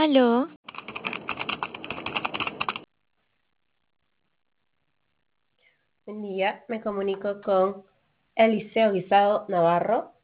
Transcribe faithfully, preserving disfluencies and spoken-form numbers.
Aló, Buen día, me comunico con Eliseo Guisado Navarro.